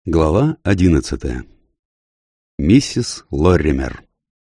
Глава 11. Миссис Лорример.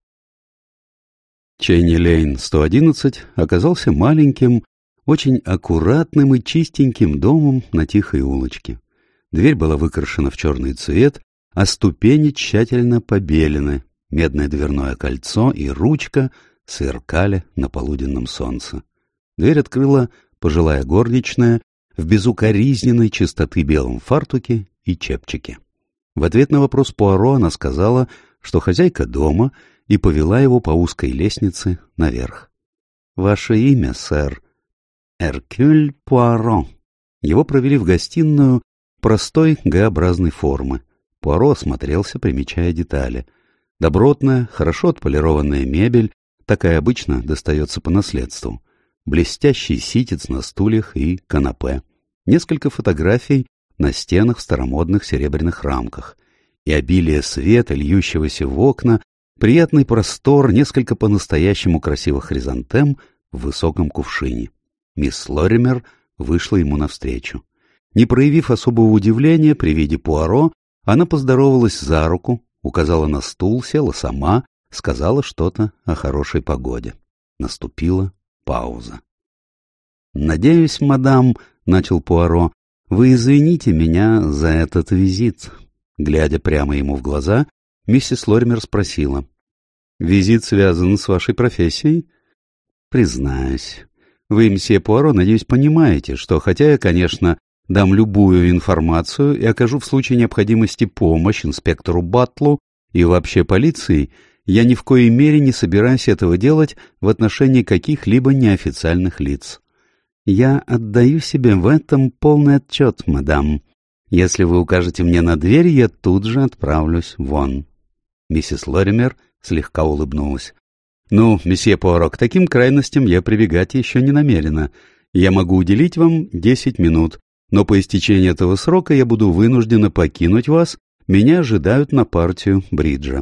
Чейни-Лейн 111 оказался маленьким, очень аккуратным и чистеньким домом на тихой улочке. Дверь была выкрашена в черный цвет, а ступени тщательно побелены, медное дверное кольцо и ручка сверкали на полуденном солнце. Дверь открыла пожилая горничная в безукоризненной чистоты белом фартуке и чепчике. В ответ на вопрос Пуаро она сказала, что хозяйка дома, и повела его по узкой лестнице наверх. «Ваше имя, сэр?» «Эркюль Пуаро». Его провели в гостиную простой Г-образной формы. Пуаро осмотрелся, примечая детали. Добротная, хорошо отполированная мебель, такая обычно достается по наследству. Блестящий ситец на стульях и канапе. Несколько фотографий на стенах в старомодных серебряных рамках. И обилие света, льющегося в окна, приятный простор, несколько по-настоящему красивых хризантем в высоком кувшине. Мисс Лорример вышла ему навстречу. Не проявив особого удивления при виде Пуаро, она поздоровалась за руку, указала на стул, села сама, сказала что-то о хорошей погоде. Наступила пауза. «Надеюсь, мадам, — начал Пуаро, — вы извините меня за этот визит». Глядя прямо ему в глаза, миссис Лорример спросила: «Визит связан с вашей профессией?» «Признаюсь. Вы, мсье Пуаро, надеюсь, понимаете, что, хотя я, конечно, дам любую информацию и окажу в случае необходимости помощь инспектору Баттлу и вообще полиции, я ни в коей мере не собираюсь этого делать в отношении каких-либо неофициальных лиц. Я отдаю себе в этом полный отчет, мадам. Если вы укажете мне на дверь, я тут же отправлюсь вон». Миссис Лорример слегка улыбнулась. «Ну, месье Пуаро, к таким крайностям я прибегать еще не намерена. Я могу уделить вам 10 минут, но по истечении этого срока я буду вынуждена покинуть вас. Меня ожидают на партию бриджа».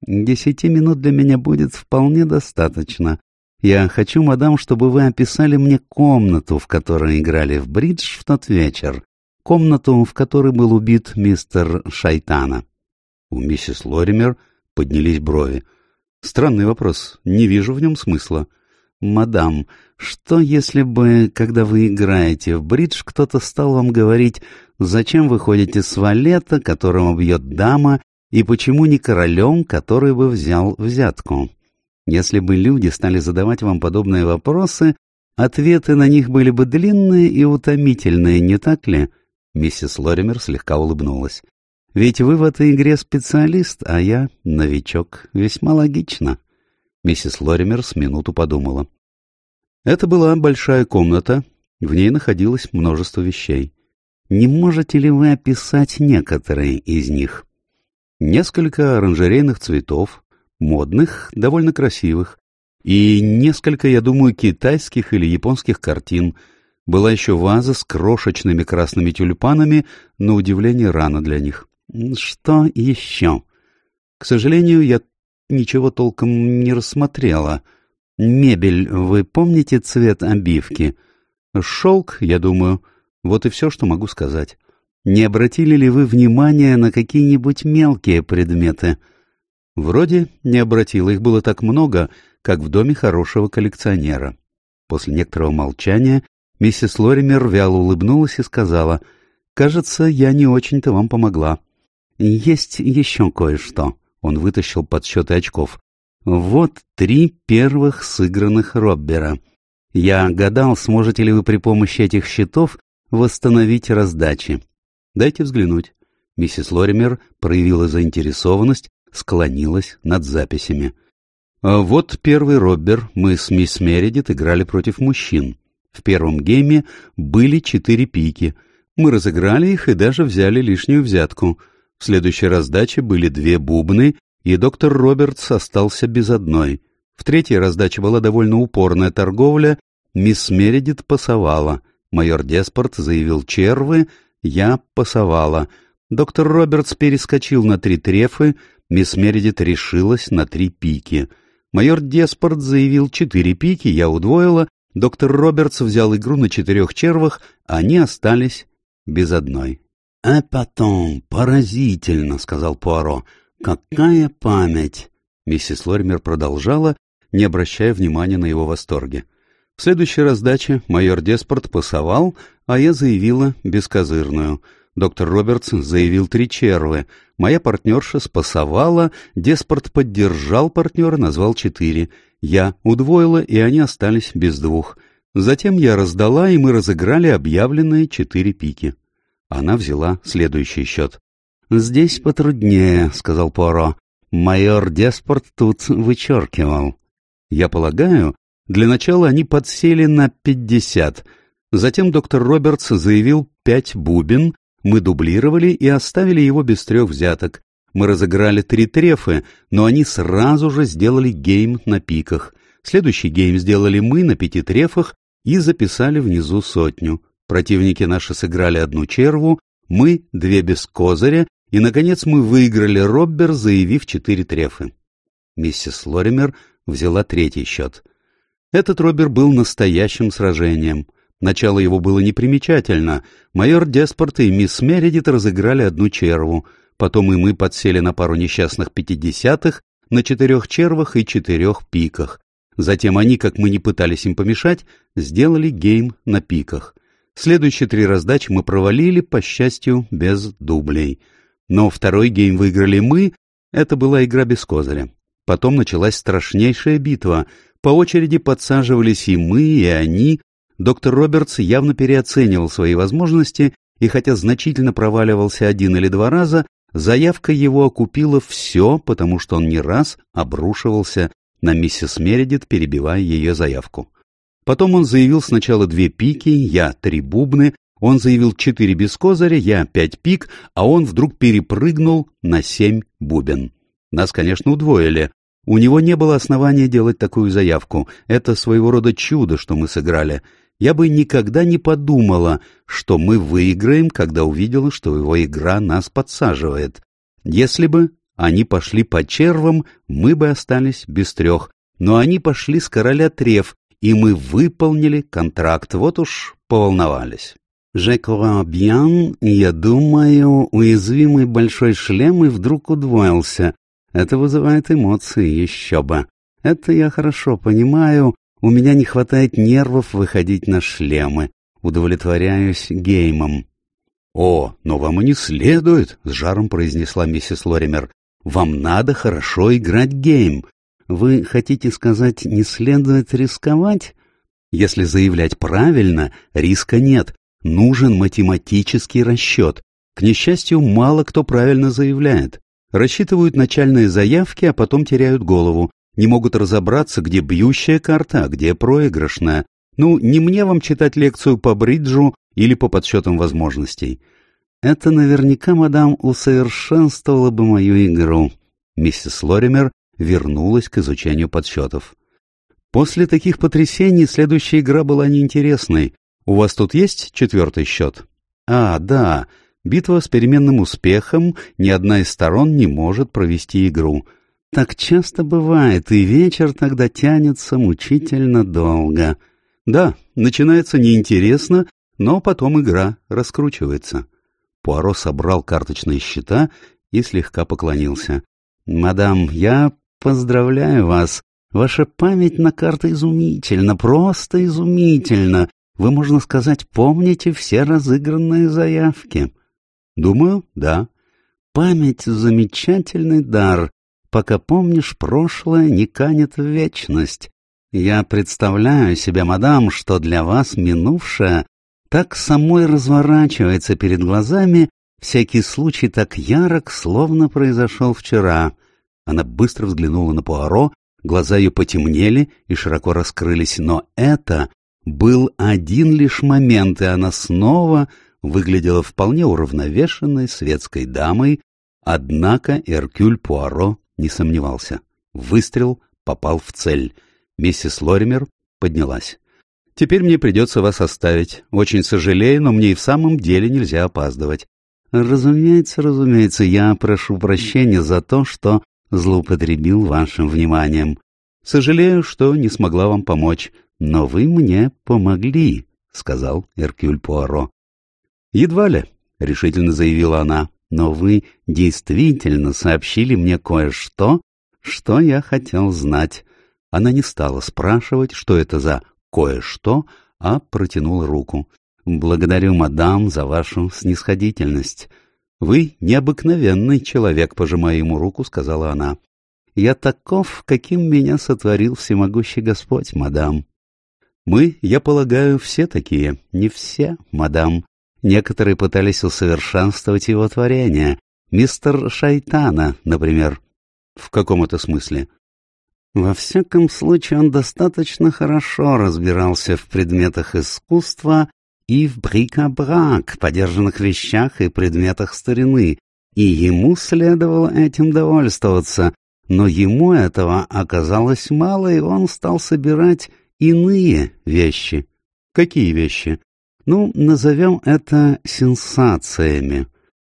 10 минут для меня будет вполне достаточно. Я хочу, мадам, чтобы вы описали мне комнату, в которой играли в бридж в тот вечер. Комнату, в которой был убит мистер Шайтана». У миссис Лорример поднялись брови. «Странный вопрос. Не вижу в нем смысла». «Мадам, что если бы, когда вы играете в бридж, кто-то стал вам говорить, зачем вы ходите с валета, которого бьет дама, и почему не королем, который бы взял взятку? Если бы люди стали задавать вам подобные вопросы, ответы на них были бы длинные и утомительные, не так ли?» Миссис Лорример слегка улыбнулась. «Ведь вы в этой игре специалист, а я новичок. Весьма логично». Миссис Лорример с минуту подумала. Это была большая комната, в ней находилось множество вещей. «Не можете ли вы описать некоторые из них?» Несколько оранжерейных цветов, модных, довольно красивых, и несколько, я думаю, китайских или японских картин. Была еще ваза с крошечными красными тюльпанами, на удивление рано для них. «Что еще?» «К сожалению, я ничего толком не рассмотрела. Мебель, вы помните цвет обивки?» «Шелк, я думаю. Вот и все, что могу сказать». «Не обратили ли вы внимания на какие-нибудь мелкие предметы?» «Вроде не обратила. Их было так много, как в доме хорошего коллекционера». После некоторого молчания миссис Лорример вяло улыбнулась и сказала: «Кажется, я не очень-то вам помогла». «Есть еще кое-что». Он вытащил подсчеты очков. «Вот 3 первых сыгранных Роббера. Я гадал, сможете ли вы при помощи этих счетов восстановить раздачи». «Дайте взглянуть». Миссис Лорример проявила заинтересованность, склонилась над записями. «Вот первый Роббер. Мы с мисс Мередит играли против мужчин. В первом гейме были 4 пики. Мы разыграли их и даже взяли лишнюю взятку. В следующей раздаче были 2 бубны, и доктор Робертс остался без одной. В третьей раздаче была довольно упорная торговля. Мисс Мередит пасовала. Майор Деспорт заявил червы, я пасовала. Доктор Робертс перескочил на 3 трефы, мисс Мередит решилась на 3 пики. Майор Деспорт заявил 4 пики, я удвоила. Доктор Робертс взял игру на 4 червах, они остались без одной. «Эпатон, поразительно», — сказал Пуаро. «Какая память!» Миссис Лоример продолжала, не обращая внимания на его восторге. В следующей раздаче майор Деспорт пасовал, а я заявила бескозырную. Доктор Робертс заявил 3 червы. Моя партнерша спасовала, Деспорт поддержал партнера, назвал 4. Я удвоила, и они остались без 2. Затем я раздала, и мы разыграли объявленные 4 пики. Она взяла следующий счет. «Здесь потруднее», — сказал Пуаро. «Майор Деспорт тут вычеркивал». Я полагаю, для начала они подсели на 50. Затем доктор Робертс заявил 5 бубен, мы дублировали и оставили его без 3 взяток. Мы разыграли 3 трефы, но они сразу же сделали гейм на пиках. Следующий гейм сделали мы на 5 трефах и записали внизу 100. Противники наши сыграли 1 черву, мы 2 без козыря, и, наконец, мы выиграли роббер, заявив 4 трефы. Миссис Лоример взяла 3-й счет. Этот роббер был настоящим сражением. Начало его было непримечательно. Майор Деспорт и мисс Мередит разыграли 1 черву. Потом и мы подсели на пару несчастных 50-х, на 4 червах и 4 пиках. Затем они, как мы не пытались им помешать, сделали гейм на пиках. Следующие 3 раздачи мы провалили, по счастью, без дублей. Но 2-й гейм выиграли мы, это была игра без козыря. Потом началась страшнейшая битва. По очереди подсаживались и мы, и они. Доктор Робертс явно переоценивал свои возможности, и хотя значительно проваливался 1 или 2 раза, заявка его окупила все, потому что он не раз обрушивался на миссис Мередит, перебивая ее заявку. Потом он заявил сначала 2 пики, я 3 бубны, он заявил 4 без козыря, я 5 пик, а он вдруг перепрыгнул на 7 бубен. Нас, конечно, удвоили. У него не было основания делать такую заявку. Это своего рода чудо, что мы сыграли. Я бы никогда не подумала, что мы выиграем, когда увидела, что его игра нас подсаживает. Если бы они пошли по червам, мы бы остались без 3. Но они пошли с короля треф, и мы выполнили контракт. Вот уж поволновались. «Je crois bien», я думаю, уязвимый большой шлем и вдруг удвоился. Это вызывает эмоции, еще бы. Это я хорошо понимаю. У меня не хватает нервов выходить на шлемы. Удовлетворяюсь геймом. «О, но вам и не следует», — с жаром произнесла миссис Лоример. «Вам надо хорошо играть гейм. Вы хотите сказать, не следует рисковать? Если заявлять правильно, риска нет. Нужен математический расчет. К несчастью, мало кто правильно заявляет. Рассчитывают начальные заявки, а потом теряют голову. Не могут разобраться, где бьющая карта, а где проигрышная. Ну, не мне вам читать лекцию по бриджу или по подсчетам возможностей. Это наверняка, мадам, усовершенствовало бы мою игру. Миссис Лоример вернулась к изучению подсчетов. После таких потрясений следующая игра была неинтересной. У вас тут есть 4-й счет? А, да. Битва с переменным успехом, ни одна из сторон не может провести игру. Так часто бывает, и вечер тогда тянется мучительно долго. Да, начинается неинтересно, но потом игра раскручивается. Пуаро собрал карточные счета и слегка поклонился. «Мадам, я поздравляю вас. Ваша память на карты изумительна, просто изумительна. Вы, можно сказать, помните все разыгранные заявки». «Думаю, да. Память — замечательный дар. Пока помнишь прошлое, не канет в вечность. Я представляю себе, мадам, что для вас минувшее так самой разворачивается перед глазами, всякий случай так ярок, словно произошел вчера». Она быстро взглянула на Пуаро, глаза ее потемнели и широко раскрылись, но это был один лишь момент, и она снова выглядела вполне уравновешенной светской дамой, однако Эркюль Пуаро не сомневался. Выстрел попал в цель. Миссис Лоример поднялась. «Теперь мне придется вас оставить. Очень сожалею, но мне и в самом деле нельзя опаздывать». «Разумеется, я прошу прощения за то, что злоупотребил вашим вниманием. Сожалею, что не смогла вам помочь, но вы мне помогли», — сказал Эркюль Пуаро. «Едва ли. — решительно заявила она. «Но вы действительно сообщили мне кое-что, что я хотел знать». Она не стала спрашивать, что это за «кое-что», а протянула руку. «Благодарю, мадам, за вашу снисходительность». «Вы необыкновенный человек», — пожимая ему руку, сказала она. «Я таков, каким меня сотворил всемогущий Господь, мадам». «Мы, я полагаю, все такие». «Не все, мадам. Некоторые пытались усовершенствовать его творение. Мистер Шайтана, например». «В каком это смысле?» «Во всяком случае, он достаточно хорошо разбирался в предметах искусства и в брик-а-брак, подержанных вещах и предметах старины, и ему следовало этим довольствоваться, но ему этого оказалось мало, и он стал собирать иные вещи». «Какие вещи?» «Ну, назовем это сенсациями».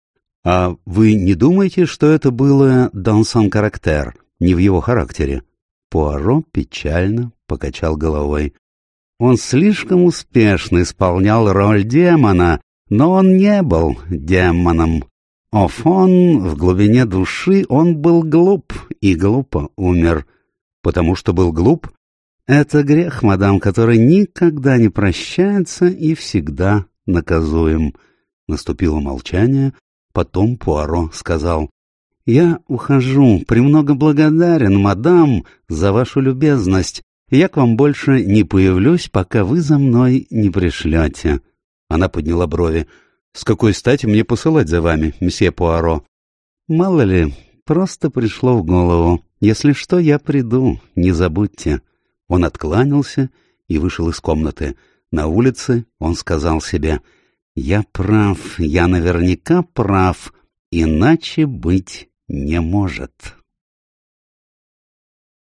«А вы не думаете, что это было dans son caractère, не в его характере?» Пуаро печально покачал головой. «Он слишком успешно исполнял роль демона, но он не был демоном. Офон, в глубине души, он был глуп и глупо умер». «Потому что был глуп?» «Это грех, мадам, который никогда не прощается и всегда наказуем». Наступило молчание, потом Пуаро сказал: «Я ухожу, премного благодарен, мадам, за вашу любезность. Я к вам больше не появлюсь, пока вы за мной не пришлете». Она подняла брови. «С какой стати мне посылать за вами, месье Пуаро?» «Мало ли, просто пришло в голову. Если что, я приду, не забудьте». Он откланялся и вышел из комнаты. На улице он сказал себе: «Я прав, я наверняка прав, иначе быть не может».